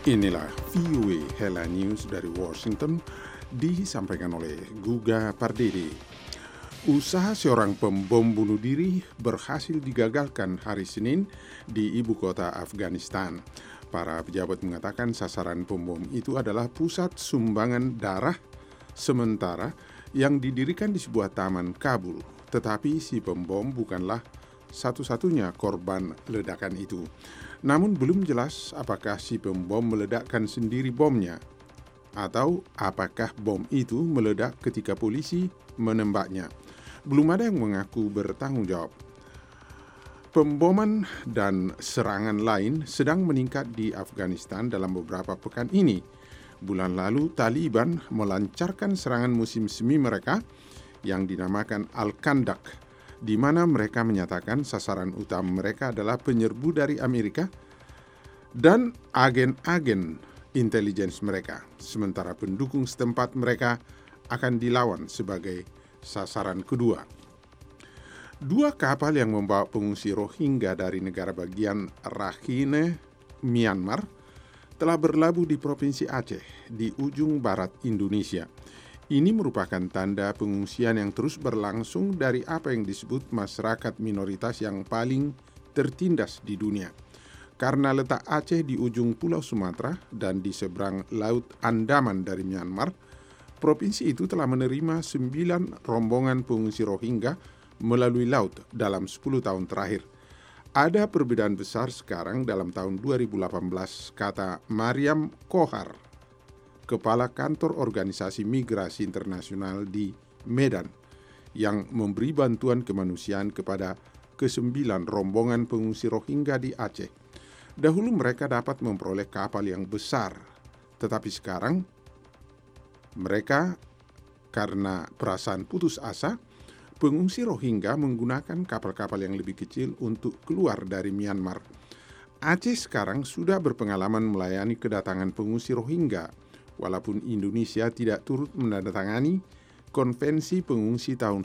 Inilah VOA Hela News dari Washington, disampaikan oleh Guga Pardede. Usaha seorang pembom bunuh diri berhasil digagalkan hari Senin di ibu kota Afghanistan. Para pejabat mengatakan sasaran pembom itu adalah pusat sumbangan darah sementara yang didirikan di sebuah taman Kabul. Tetapi si pembom bukanlah satu-satunya korban ledakan itu. Namun belum jelas apakah si pembom meledakkan sendiri bomnya atau apakah bom itu meledak ketika polisi menembaknya. Belum ada yang mengaku bertanggung jawab. Pemboman dan serangan lain sedang meningkat di Afghanistan dalam beberapa pekan ini. Bulan lalu Taliban melancarkan serangan musim semi mereka yang dinamakan Al-Kandak, di mana mereka menyatakan sasaran utama mereka adalah penyerbu dari Amerika dan agen-agen intelijen mereka, sementara pendukung setempat mereka akan dilawan sebagai sasaran kedua. Dua kapal yang membawa pengungsi Rohingya dari negara bagian Rakhine, Myanmar, telah berlabuh di Provinsi Aceh di ujung barat Indonesia. Ini merupakan tanda pengungsian yang terus berlangsung dari apa yang disebut masyarakat minoritas yang paling tertindas di dunia. Karena letak Aceh di ujung Pulau Sumatera dan di seberang Laut Andaman dari Myanmar, provinsi itu telah menerima 9 rombongan pengungsi Rohingya melalui laut dalam 10 tahun terakhir. Ada perbedaan besar sekarang dalam tahun 2018, kata Mariam Kohar, Kepala Kantor Organisasi Migrasi Internasional di Medan, yang memberi bantuan kemanusiaan kepada ke-9 rombongan pengungsi Rohingya di Aceh. Dahulu mereka dapat memperoleh kapal yang besar, tetapi sekarang mereka, karena perasaan putus asa, pengungsi Rohingya menggunakan kapal-kapal yang lebih kecil untuk keluar dari Myanmar. Aceh sekarang sudah berpengalaman melayani kedatangan pengungsi Rohingya, walaupun Indonesia tidak turut menandatangani Konvensi Pengungsi tahun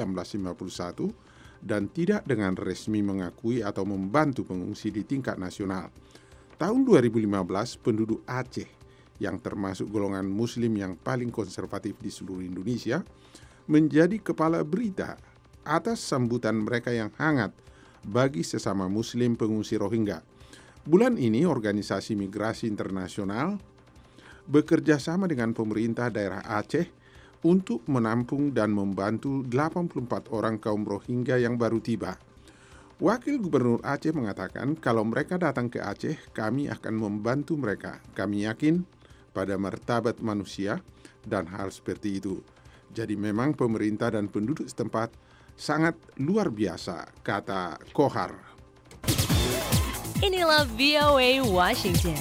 1951 dan tidak dengan resmi mengakui atau membantu pengungsi di tingkat nasional. Tahun 2015, penduduk Aceh yang termasuk golongan Muslim yang paling konservatif di seluruh Indonesia menjadi kepala berita atas sambutan mereka yang hangat bagi sesama Muslim pengungsi Rohingya. Bulan ini, Organisasi Migrasi Internasional bekerja sama dengan pemerintah daerah Aceh untuk menampung dan membantu 84 orang kaum Rohingya yang baru tiba. Wakil Gubernur Aceh mengatakan kalau mereka datang ke Aceh, kami akan membantu mereka. Kami yakin pada martabat manusia dan hal seperti itu. Jadi memang pemerintah dan penduduk setempat sangat luar biasa, kata Kohar. Inilah VOA Washington.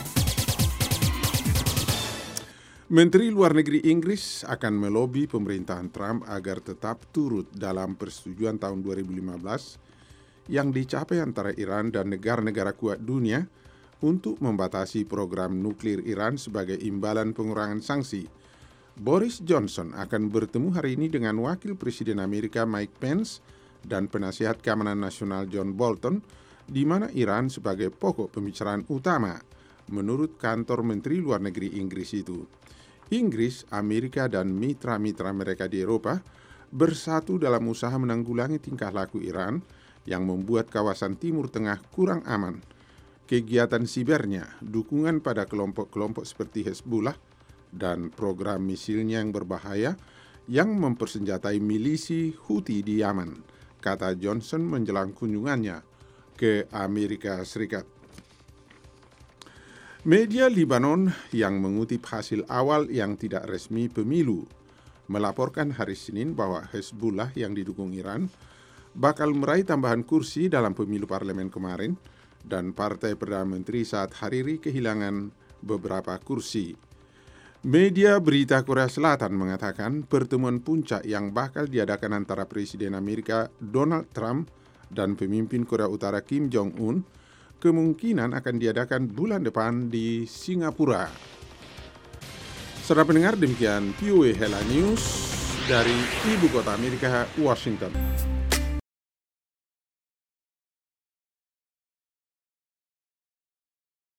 Menteri Luar Negeri Inggris akan melobi pemerintahan Trump agar tetap turut dalam persetujuan tahun 2015 yang dicapai antara Iran dan negara-negara kuat dunia untuk membatasi program nuklir Iran sebagai imbalan pengurangan sanksi. Boris Johnson akan bertemu hari ini dengan Wakil Presiden Amerika Mike Pence dan Penasihat Keamanan Nasional John Bolton, di mana Iran sebagai pokok pembicaraan utama, menurut kantor Menteri Luar Negeri Inggris itu. Inggris, Amerika, dan mitra-mitra mereka di Eropa bersatu dalam usaha menanggulangi tingkah laku Iran yang membuat kawasan Timur Tengah kurang aman. Kegiatan sibernya, dukungan pada kelompok-kelompok seperti Hezbollah, dan program misilnya yang berbahaya yang mempersenjatai milisi Houthi di Yaman, kata Johnson menjelang kunjungannya ke Amerika Serikat. Media Lebanon yang mengutip hasil awal yang tidak resmi pemilu melaporkan hari Senin bahwa Hezbollah yang didukung Iran bakal meraih tambahan kursi dalam pemilu parlemen kemarin dan Partai Perdana Menteri Saad Hariri kehilangan beberapa kursi. Media berita Korea Selatan mengatakan pertemuan puncak yang bakal diadakan antara Presiden Amerika Donald Trump dan pemimpin Korea Utara Kim Jong-un kemungkinan akan diadakan bulan depan di Singapura. Saudara pendengar, demikian VOA Hela News dari Ibu Kota Amerika, Washington.